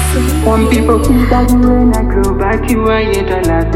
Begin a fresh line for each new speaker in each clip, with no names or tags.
Some people feel that when I grow back, you are yet alive.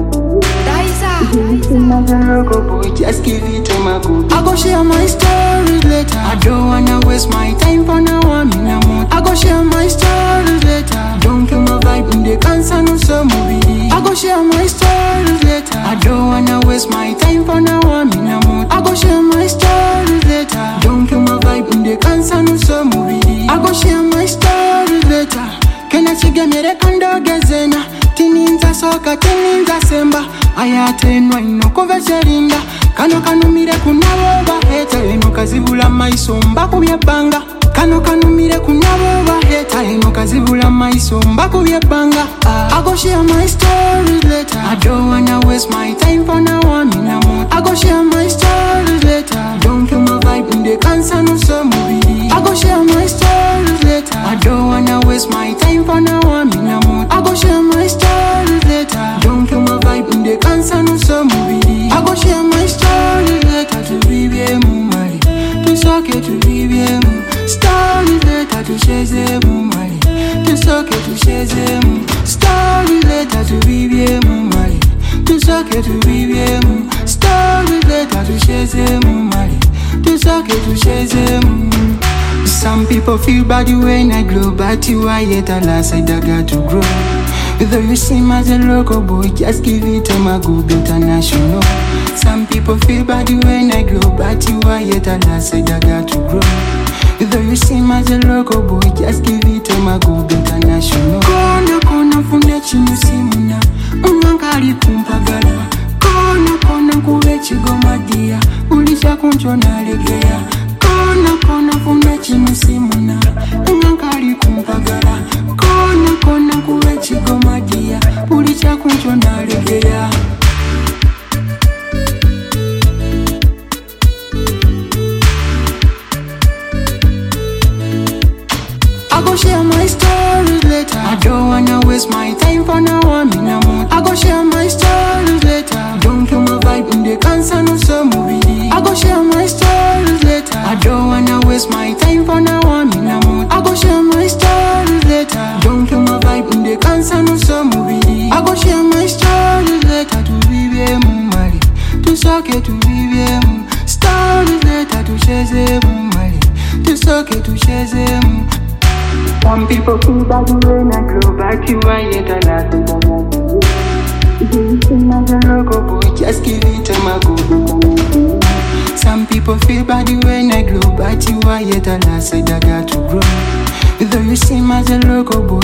As a local boy, just give it to my good. I go share my stories later. I don't wanna waste my time for now. I'm in a mood. I go share my stories later. Don't kill my vibe in the cancer, no so movie. I go share my stories later. I don't wanna waste my time for now. I'm in a mood. I go share my stories later. Don't kill my vibe in the cancer, no so movie. I go share my stories later. Kena chigemere kando gezena. Tininza soka, tininza semba. Ayatenwa inokove cherinda. Kano kanumire kunabo baheta. Eno kazibula maisomba kubyebanga. Kano kanumire kunabo baheta. Eno kazibula maisomba kubyebanga. I go share my stories later. I don't wanna waste my time for now. I'm in a mood. I go share my stories later. Don't kill my vibe in the cancer, no so movie. I go share my stories later. I don't wanna waste my time for now. I'm in a mood. I go share my stories later. Don't kill my vibe in the cancer, no so movie. I go share my stories later to be mumari. To soke to be stories later to share mumari. To soke to share stories later to be mumari. To soke to be stories later to share mumari. To soke to share. Some people feel bad when I grow, but you are yet alas, I got to grow. Though you seem as a local boy, just give it to my good international. Some people feel bad when I grow, but you are yet alas, I got to grow. Though you seem as a local boy, just give it to my good international. Kona kona funde chinu simuna, ungankari kumpagala. Kona kona kuwe chigomadia, ulisha kunchona legea. Kona kona funde chinu simuna, ungankari kumpagala. Kona kona kuwe chigomadia, ulisha kunchona legea. I go share my stories later. I don't wanna waste my time for now. I'm in a mood. I go share my stories later. Don't kill my vibe in the cancer, no so movie. I go share my stories later. I don't wanna waste my time for now. I'm in a mood. I go share my stories later. Don't kill my vibe in the cancer, no so movie. I go share my stories later to be mumari. To soke to be stories later to share mumari. To soke to share. Some people feel bad when I grow back, you are yet alive. As a local boy, just give it to my good. Some people feel bad when I grow, but you are yet alive, I got to grow. Though you seem as a local boy,